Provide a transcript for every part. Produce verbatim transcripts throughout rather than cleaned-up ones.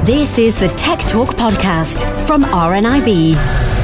This is the Tech Talk Podcast from R N I B.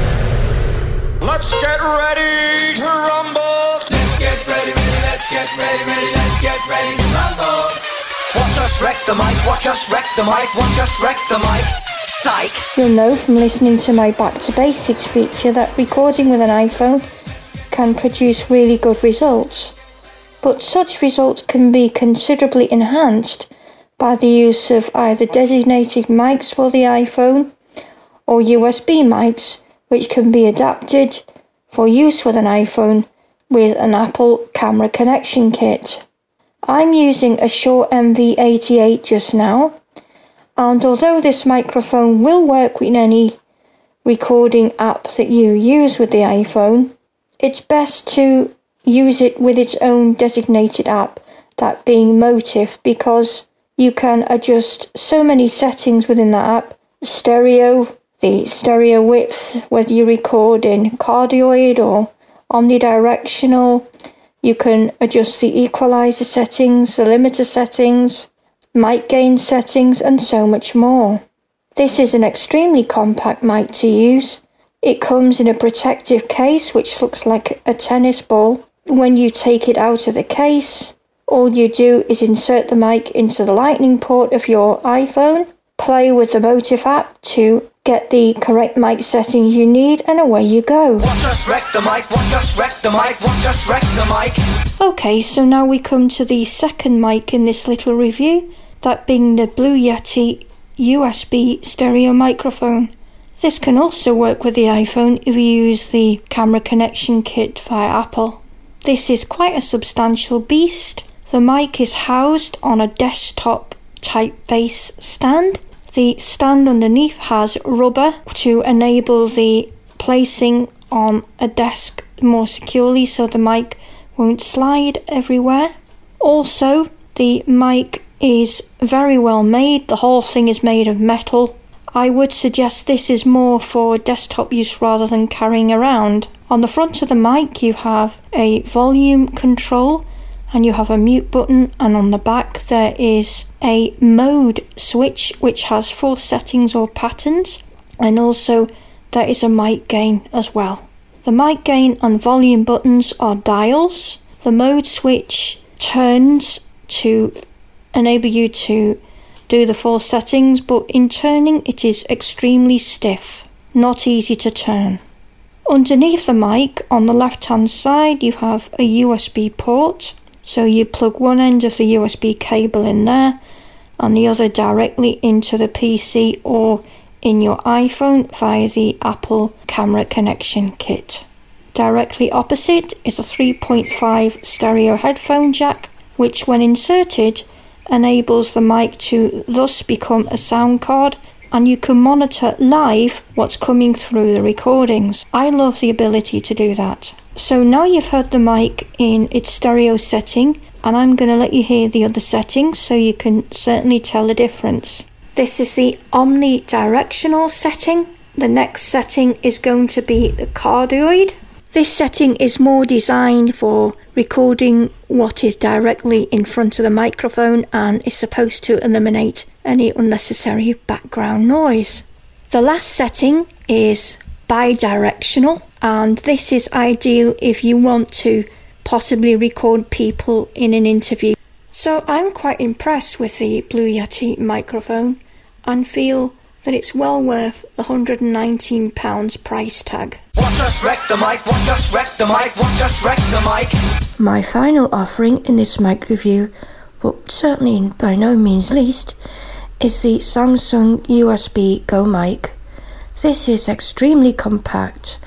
Let's get ready to rumble. Let's get ready, ready, let's get ready, ready, let's get ready to rumble. Watch us wreck the mic, watch us wreck the mic, watch us wreck the mic. Psych. You'll know from listening to my Back to Basics feature that recording with an iPhone can produce really good results. But such results can be considerably enhanced by the use of either designated mics for the iPhone or U S B mics, which can be adapted for use with an iPhone with an Apple camera connection kit. I'm using a Shure M V eighty-eight just now, and although this microphone will work with any recording app that you use with the iPhone, it's best to use it with its own designated app, that being Motif, because you can adjust so many settings within that app. Stereo, the stereo width, whether you record in cardioid or omnidirectional. You can adjust the equalizer settings, the limiter settings, mic gain settings, and so much more. This is an extremely compact mic to use. It comes in a protective case which looks like a tennis ball. When you take it out of the case, all you do is insert the mic into the lightning port of your iPhone, play with the Motif app to get the correct mic settings you need, and away you go. Watch us wreck the mic, watch us wreck the mic, watch us wreck the mic. Okay, so now we come to the second mic in this little review, that being the Blue Yeti U S B stereo microphone. This can also work with the iPhone if you use the camera connection kit via Apple. This is quite a substantial beast. The mic is housed on a desktop type base stand. The stand underneath has rubber to enable the placing on a desk more securely so the mic won't slide everywhere. Also, the mic is very well made. The whole thing is made of metal. I would suggest this is more for desktop use rather than carrying around. On the front of the mic you have a volume control and you have a mute button, and on the back there is a mode switch which has four settings or patterns, and also there is a mic gain as well. The mic gain and volume buttons are dials. The mode switch turns to enable you to do the four settings, but in turning it is extremely stiff, not easy to turn. Underneath the mic on the left hand side you have a U S B port, so you plug one end of the U S B cable in there and the other directly into the P C or in your iPhone via the Apple camera connection kit. Directly opposite is a three point five stereo headphone jack, which when inserted enables the mic to thus become a sound card, and you can monitor live what's coming through the recordings. I love the ability to do that. So now you've heard the mic in its stereo setting, and I'm going to let you hear the other settings so you can certainly tell the difference. This is the omnidirectional setting. The next setting is going to be the cardioid. This setting is more designed for recording what is directly in front of the microphone and is supposed to eliminate any unnecessary background noise. The last setting is bidirectional, and this is ideal if you want to possibly record people in an interview. So I'm quite impressed with the Blue Yeti microphone and feel that it's well worth the one hundred nineteen pounds price tag. Watch us wreck the mic, watch us wreck the mic, watch us wreck the mic. My final offering in this mic review, but certainly by no means least, is the Samsung U S B Go mic. This is extremely compact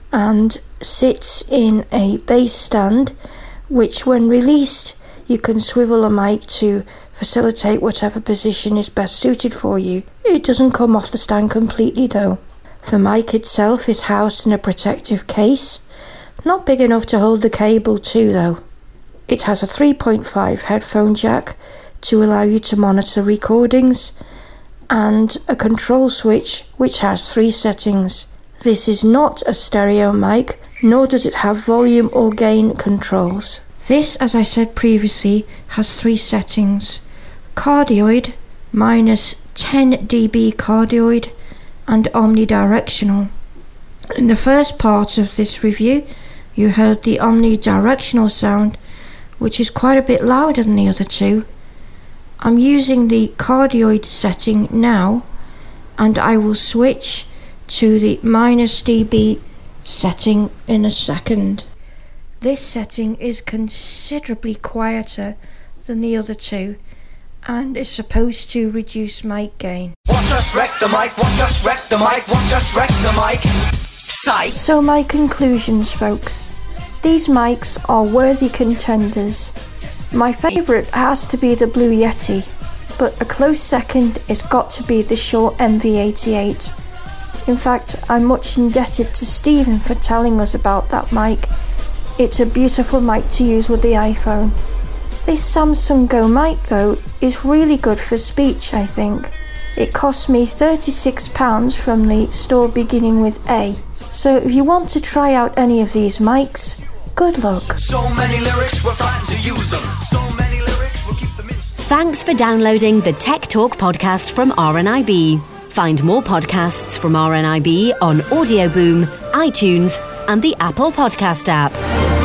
and sits in a base stand, which when released you can swivel a mic to facilitate whatever position is best suited for you. It doesn't come off the stand completely though. The mic itself is housed in a protective case, not big enough to hold the cable to though. It has a three point five headphone jack to allow you to monitor recordings, and a control switch which has three settings. This is not a stereo mic, nor does it have volume or gain controls. This, as I said previously, has three settings. Cardioid, minus ten decibel cardioid and omnidirectional. In the first part of this review, you heard the omnidirectional sound, which is quite a bit louder than the other two. I'm using the cardioid setting now, and I will switch to the minus dB setting in a second. This setting is considerably quieter than the other two and is supposed to reduce mic gain. Watch us wreck the mic, watch us wreck the mic, watch us wreck the mic. Sight. So my conclusions, folks. These mics are worthy contenders. My favourite has to be the Blue Yeti, but a close second has got to be the Shure M V eighty-eight. In fact, I'm much indebted to Stephen for telling us about that mic. It's a beautiful mic to use with the iPhone. This Samsung Go mic though is really good for speech, I think. It cost me thirty-six pounds from the store beginning with A. So if you want to try out any of these mics, good luck. So many lyrics, we're frightened to use them. So many lyrics, we'll keep them in. Thanks for downloading the Tech Talk podcast from R N I B. Find more podcasts from R N I B on Audio Boom, iTunes, and the Apple Podcast app.